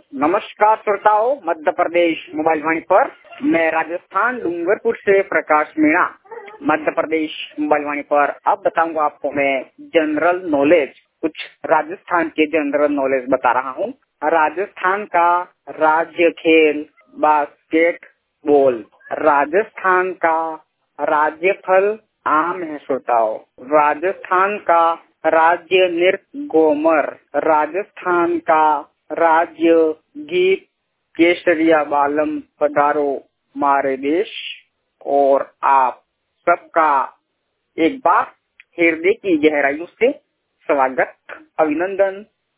नमस्कार श्रोताओं, मध्य प्रदेश मोबाइल वाणी पर मैं राजस्थान डूंगरपुर से प्रकाश मीणा मध्य प्रदेश मोबाइल वाणी पर अब बताऊंगा आपको मैं जनरल नॉलेज, कुछ राजस्थान के जनरल नॉलेज बता रहा हूँ। राजस्थान का राज्य खेल बास्केटबॉल। राजस्थान का राज्य फल आम है श्रोताओ। राजस्थान का राज्य नृत्य घूमर। राजस्थान का राज्य गीत केसरिया बालम पधारो मारे देश। और आप सबका एक बार हृदय की गहराइयों से स्वागत, अभिनंदन,